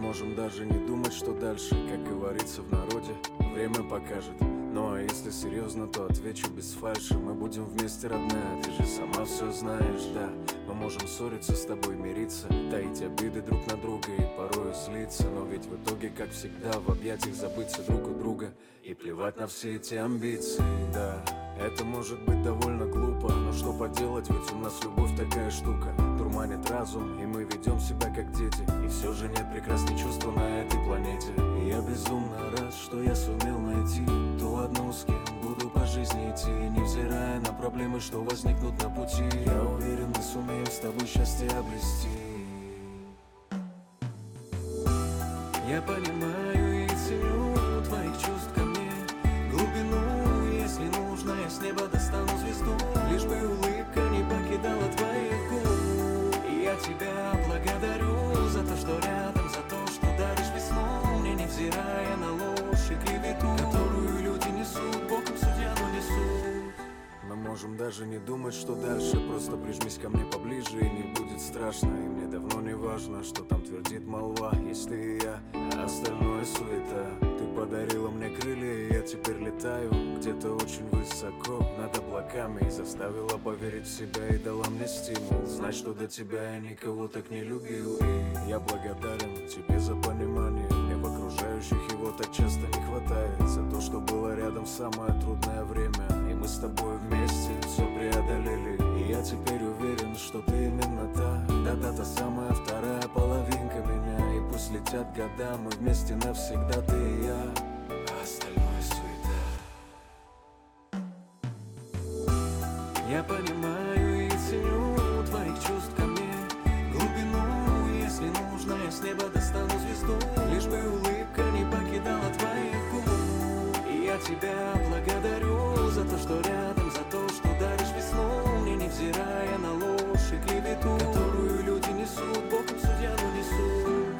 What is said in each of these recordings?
можем даже не думать, что дальше. Как говорится в народе, время покажет. Ну а если серьезно, то отвечу без фальши. Мы будем вместе, родная, ты же сама все знаешь, да. Мы можем ссориться с тобой, мириться, таить обиды друг на друга и порой злиться. Но ведь в итоге, как всегда, в объятиях забыться друг у друга и плевать на все эти амбиции, да. Это может быть довольно глупо, но что поделать, ведь у нас любовь такая штука. Дурманит разум, и мы ведем себя как дети. И все же нет прекрасней чувства на этой планете. И я безумно рад, что я сумел найти ту одну, с кем буду по жизни идти, невзирая на проблемы, что возникнут на пути. Я уверен, мы сумеем с тобой счастье обрести. Я понимаю и ценю твоих чувств ко мне, глубину, если нужно, я с неба достану звезду. Лишь бы улыбка не покидала твоих губ. И я тебя благодарю за то, что рядом, за то, что даришь весну мне, невзирая на ложь и клевету, которую люди несут, боком судья, но несут. Мы можем даже не думать, что дальше. Просто прижмись ко мне поближе, и не будет страшно. И мне давно не важно, что там твердит молва. Есть ты и я, а остальное суета. Ты подарила мне крылья, и я теперь летаю где-то очень высоко над облаками. И заставила поверить в себя, и дала мне стимул знать, что до тебя я никого так не любил. И я благодарен тебе за понимание. Мне в окружающих его так часто не хватает. За то, что было рядом в самое трудное время. И мы с тобой вместе все преодолели. И я теперь уверен, что ты именно та, да-да, та самая вторая половинка меня. И пусть летят года, мы вместе навсегда, ты и я, а остальное суета. Я понимаю и ценю твоих чувств ко мне, глубину, если нужно, я с неба достану звезду. Лишь бы улыбка не покидала твоих губ. И я тебя благодарю за то, что рядом, за то, что даришь весну мне, невзирая на ложь и клевету, которую люди несут, боком судья, но несут.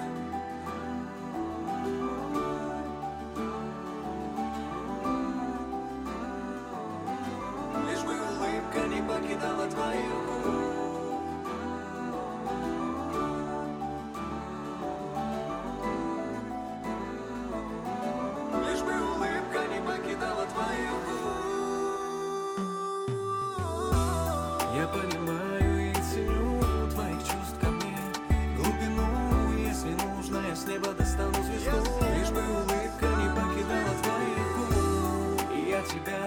Лишь бы улыбка не покидала твоих губ. Лишь бы улыбка не покидала твоих губ. Я понимаю и ценю твоих чувств ко мне, глубину, если нужно, я с неба достану звезду. Лишь бы улыбка не покидала твоих губ. И я тебя